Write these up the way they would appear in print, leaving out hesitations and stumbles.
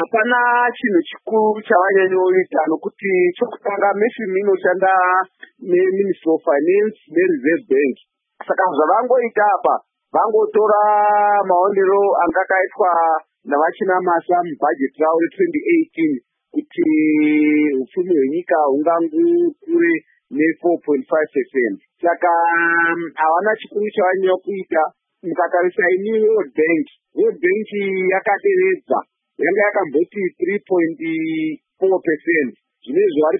hapana chinhu chikuru chavanyanyoita nokuti chokutanga meshini inoshanda neministry of finance nereserve bank. Saka zvavangoita apa vangotora maonero anga akaitwa navachinamasa mubhajeti ravo re2018 kuti upfumi hwenyika hungangukure ne4.5%. Saka havana chikuru chavanyanya kuita. Mukatarisa ini World Bank yakaderedza, yanga yakamboti 3.4%, zvinezvi vari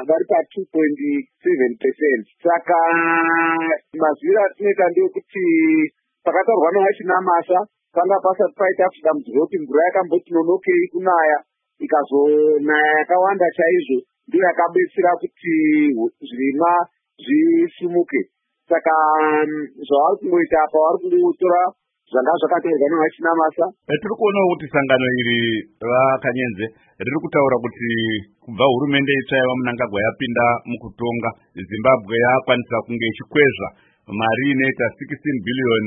pa2.7%. Saka maziviro atinoita ndeyekuti pakatorwa nevachinamasa panga pasati paita dambudziko kuti mvura yakamboti nonokei kunaya, ikazonaya yakawanda chaizvo, ndiyo yakabetsera kuti zvirimwa zvisumuke. Saka zvavari kungoita apa vari kungotora zvanga zvakatorwa nevachinamasa. Tiri kuonawo kuti sangano iri rakanyenze riri kutaura kuti kubva hurumende itsva yava Mnangagwa yapinda mukutonga, Zimbabwe yakwanisa kunge ichikwezva mari inoita $16 billion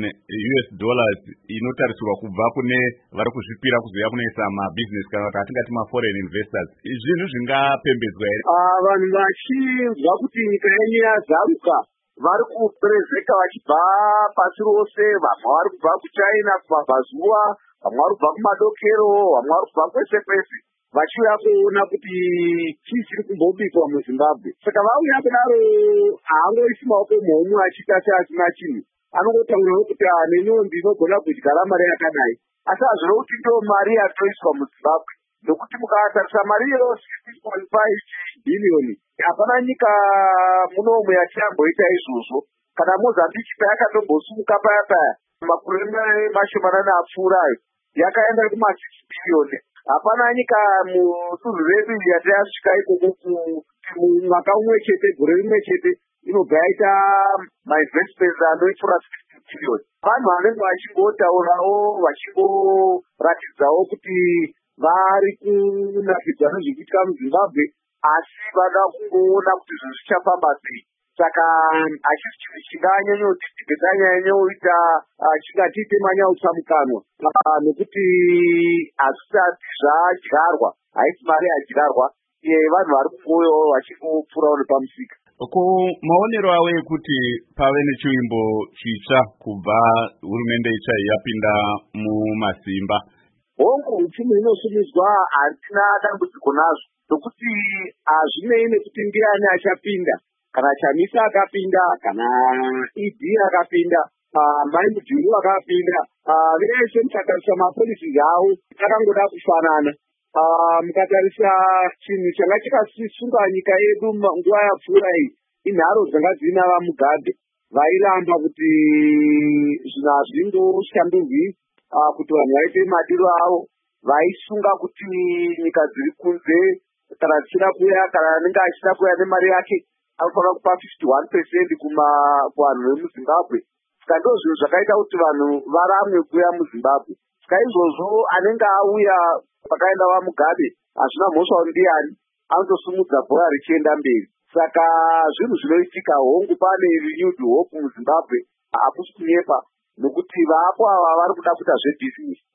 inotarisirwa kubva kune vari kuzvipira kuzouya kunoisa mabhizinesi kana kuti atingati maforeign investors. Zvinhu zvingapembedzwa here? Vanhu vachinzwa kuti nyika yenyu yazaruka vari kuperezeka vachibva pasi rose. Vamwe vari kubva kuChina, kumabvazuva, vamwe vari kubva kumadokero, vamwe vari kubva kwese kwese, vachiuya kuona kuti chii chiri kumbobikwa muZimbabwe. Saka vauya kudaro haangoisi maoko muhomwe achiita seasina chinhu. Anongotaurawo kuti neniwo ndinogona kudyara mari yakadai, asi hazvino kuti ndo mari yatoiswa muZimbabwe. Nokuti mukatarisa mari iyo 16.5 billion, hapana nyika munomwe yachiyamboita izvozvo. Kana Mozambique payakatombosumuka paya makore mashomanana apfuurayo yakaenda kuma6 billion. Hapana nyika mutunhu redu yatayasvika ikoko mwaka umwe chete, gore rimwe chete, inobva yaita mainvestments anoipfuura 60 billion. Vanhu vanenge vachingotaurawo vachingoratidzawo kuti vari kunakidzwa nezvikuitika muZimbabwe, asi vada kungoona kuti zvinhu zvichafamba sei. Saka hachisi chinhu chinganyanyotidhibhesa nyanyoita chingatiite manyautsamukanwa, nokuti hazvisati zvadyarwa, haisi mari yadyarwa, vanhu vari kungouyawo vachingopfuurawo nepamusika. Ko maonero avo ekuti pave nechiimbo chitsva kubva hurumende itsva yapinda mumasimba? Hongu upfumi hunosumidzwa hatina dambudziko nazvo, nokuti hazvinei nekuti ndiani achapinda, kana Chamisa akapinda, kana ED akapinda, Mai Mujuru akapinda, vese mukatarisa mapolisi avo akangoda kufanana. Mukatarisa chinhu changa chikasisunga nyika yedu nguva yapfuura iyi inharo dzanga dzina vaMugabe vairamba kuti zvinhu hazvingoshandurwi, kuti vanhu vaite madiro avo, vaisunga kuti nyika dziri kunze kana dzichida kuuya, kana anenge achida kuuya nemari yake anofanira kupa 51% kuvanhu vemuZimbabwe. Saka ndo zvinhu zvakaita kuti vanhu varamwe kuuya muZimbabwe. Saka izvozvo anenge auya pakaenda vaMugabe hazvina mhosva ndiani, anotosumudza bhora richienda mberi. Saka zvinhu zvinoitika. Hongu pane renewed hope muZimbabwe, hakusi kunyepa, nokuti vaapo ava vari kuda kuita zvebhizinesi.